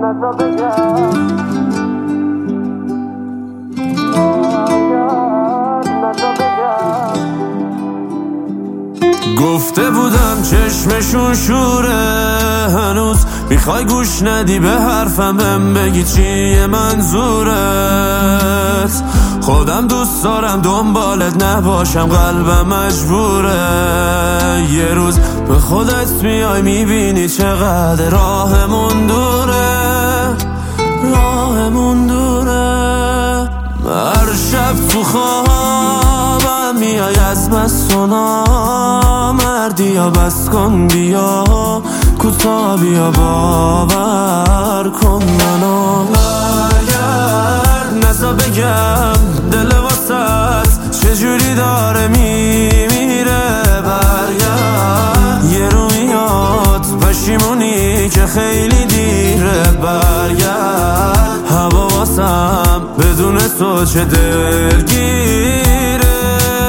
نزا بگم نزا بگم. گفته بودم چشمشون شوره، هنوز میخوای گوش ندی به حرفم، بهم بگی چیه منظورت. خودم دوست دارم دنبالت نباشم، قلبم مجبوره. یه روز به خودت میای میبینی چقدر راهمون دوره، راهمون دوره. هر شب تو خوابم میای از مسونا، مردی یا بس کن بیا کوتا بیا باور کن منو. برگرد نزا بگم دل واسط چجوری داره میمیره. برگرد یه رو میاد پشیمونی که خیلی دیره. برگرد هوا واسم بدون تو چه دلگیره.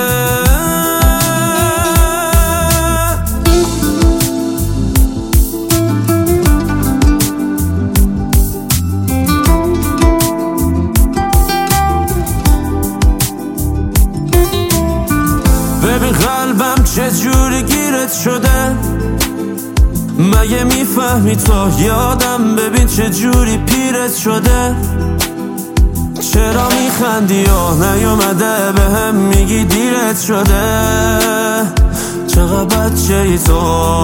ببین قلبم چجوری گیرت شده، مگه میفهمی تو یادم. ببین چجوری پیرت شده، چرا میخندی و نیومده بهم میگی دیرت شده. چقدر بچه ای تو،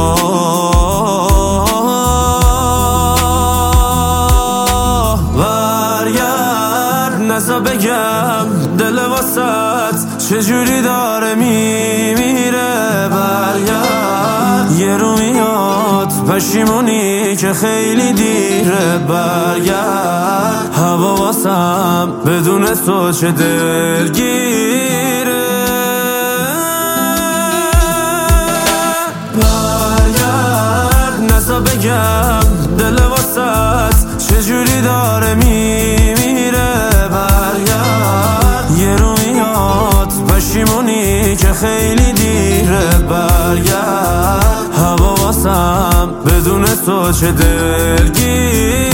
برگرد نزا بگم دل واسط چجوری داره میمیره. برگرد یه رو میاد پشیمونی که خیلی دیره. برگرد هوا واسم بدون تو چه دلگیره. برگرد نزا بگم دل واسط چجوری داره میمیره. برگرد یه رو میاد پشیمونی که خیلی دیره. برگرد هوا واسم بدون تو چه دلگیره.